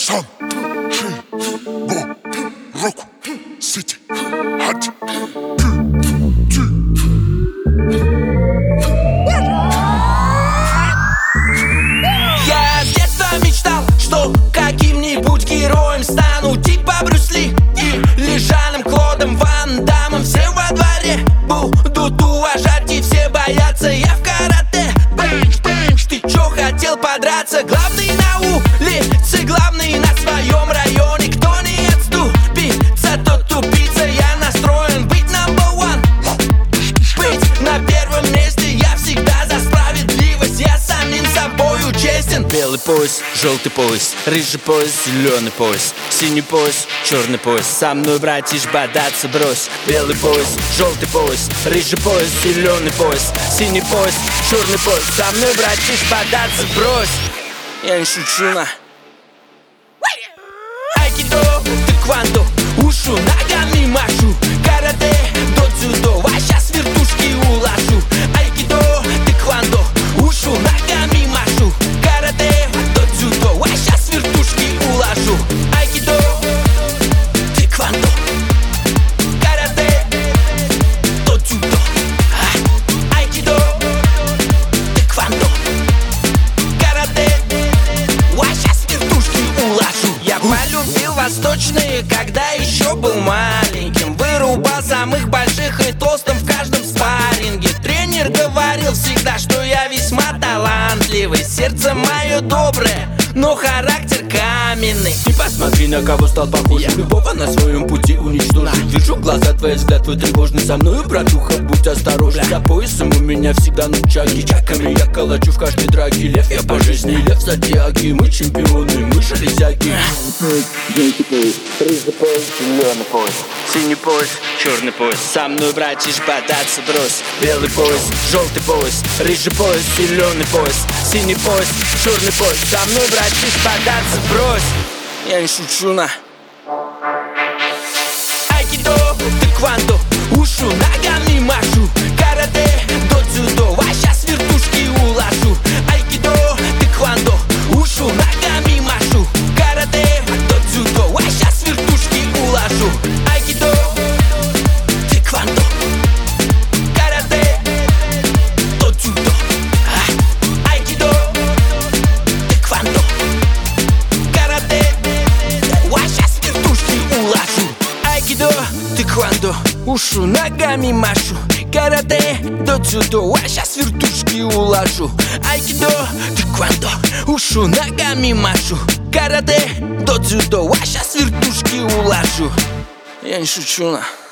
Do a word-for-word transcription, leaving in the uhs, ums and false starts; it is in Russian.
Сан, Ши, Во, Року, Сити, Хати, Ки, Ти. Я с детства мечтал, что каким-нибудь героем стану, типа Брюс Ли или Жаном Клодом Ван Даммом. Все во дворе будут уважать и все боятся. Я в карате, бэнч, бэнч. Ты чё, хотел подраться? Главный на улице, главный на своем районе. Кто не отступится, тот тупица. Я настроен быть number one, быть на первом месте. Я всегда за справедливость, я самим собою честен. Белый пояс, желтый пояс, рыжий пояс, зеленый пояс, синий пояс, черный пояс. Со мной, братиш, бодаться брось. Белый пояс, желтый пояс, рыжий пояс, зеленый пояс, синий пояс, черный пояс. Со мной, братиш, бодаться брось. Я не шучу, на. Айкидо, тэквондо, ушу, ногами машу. Карате, до-дзюдо, а щас вертушки уложу. Айкидо, тэквондо, ушу, ногами машу. Карате, до-дзюдо, а щас вертушки уложу. Айкидо, тэквондо, карате, до-дзюдо. Айкидо, тэквондо, карате, а щас вертушки уложу. Я полюбил восточные, когда еще был маленьким. Вырубал самых больших и толстым в каждом спарринге. Тренер говорил всегда, что я весьма талантливый. Сердце мое доброе, но характер каменный. И посмотри, на кого стал похож. Я любого на своем пути уничтожу. Вижу глаза твои, взгляд твой тревожный. Со мною, братуха, будь осторожен. За поясом у меня всегда нунчаки. Чаками я калачу в каждой драке. Лев я по жизни, лев зодиаки. Мы чемпионы, мы железяки. Желтый пояс, рыжий пояс, зеленый пояс, синий пояс, черный пояс. Со мной, братиш, бодаться брось. Белый пояс, желтый пояс, рыжий пояс, зеленый пояс, синий пояс, черный пояс. Со мной, братиш, бодаться брось. Я не шучу, на. Айкидо, тэквондо, ушу, ногами машу. Карате, до-дзюдо, а щас вертушки уложу. Айкидо, тэквондо, ушу, ногами машу. Карате, до-дзюдо, а щас вертушки уложу. Айкидо, тэквондо, карате, до-дзюдо. Айкидо, тэквондо, карате, а щас вертушки уложу. Айкидо, тэквондо, ушу, ногами машу. Карате, до-дзюдо, а щас вертушки уложу. Айкидо, тэквондо, ушу, ногами машу. Карате, до-дзюдо, а щас вертушки уложу. Я не шучу, на.